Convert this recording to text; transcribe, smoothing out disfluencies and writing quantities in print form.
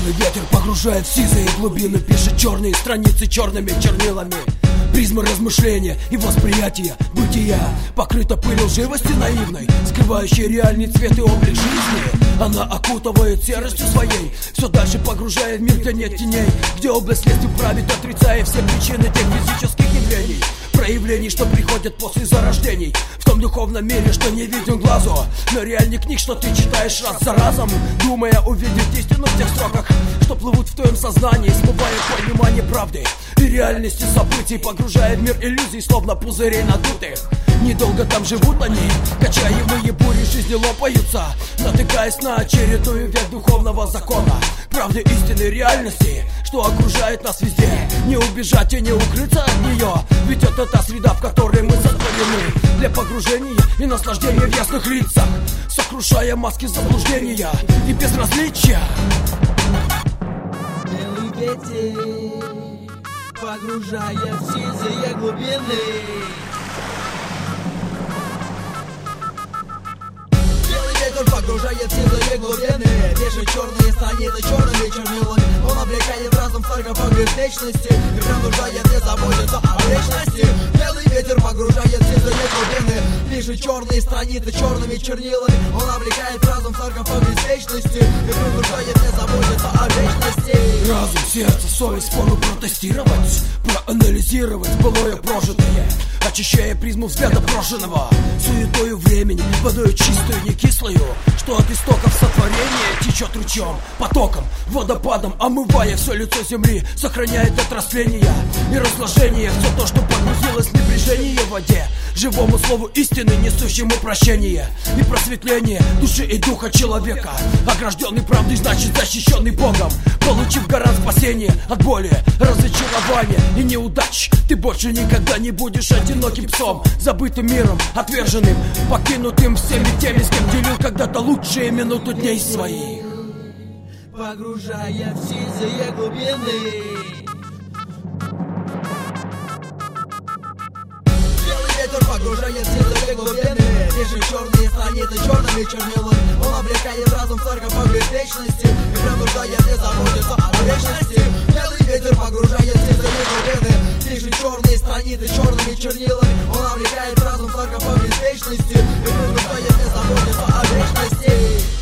Белый ветер погружает в сизые глубины, пишет черные страницы черными чернилами. Призма размышления и восприятия бытия покрыта пылью лживости наивной, скрывающей реальный цвет и облик жизни. Она окутывает серостью своей, все дальше погружая в мир, где нет теней, где область следствий правит, отрицая все причины тех физических явлений, проявлений, что приходят после зарождений в том духовном мире, что не виден глазу. Но реальный книг, что ты читаешь раз за разом, думая увидеть истину в тех строках, что плывут в твоем сознании, смывая понимание правды и реальности событий, погружая в мир иллюзий, словно пузырей надутых. Недолго там живут они, качаемые бури жизни лопаются, натыкаясь на очередную ветвь духовного закона, правды истины реальности, что окружает нас везде. Не убежать и не укрыться от нее, ведь это та среда, в которой мы сотворены для погружения и наслаждения в ясных лицах, сокрушая маски заблуждения и безразличия. Белый ветер погружая в сизые глубины. Белый ветер погружает в сизые глубины, пишет черные страницы черными чернилами. Он облекает разум в саркофаг вечности и принуждает не заботиться о вечности. Белый ветер погружает в сизые глубины, пишет черные страницы черными чернилами. Он облекает разум в саркофаг вечности и принуждает не заботиться о вечности. Разум, сердце, совесть спору протестировать, проанализировать былое прожитое, очищая призму взгляда брошенного суетою времени, водою чистую, не кислую, что от истоков сотворения течет ручьем, потоком, водопадом, омывая все лицо земли, сохраняет от растления и разложения все то, что погрузилось в небрежение в воде, живому слову истины, несущему прощение и просветление души и духа человека, огражденный правдой, значит защищенный Богом, получив гарант спасения от боли, разочарования и неудач. Ты больше никогда не будешь одиноким псом, забытым миром, отверженным, покинутым всеми теми, с кем делил когда-то лучшие минуты дней своих. Погружая в сизые глубины. Белый ветер погружает в сизые глубины, пишет черные страницы черными чернилами. Он облекает разум в саркофаг вечности и принуждает не заботиться о вечности. Белый ветер погружает в сизые глубины, пишет черные страницы черными чернилами. Он облекает разум в саркофаг вечности и принуждает не заботиться о вечности.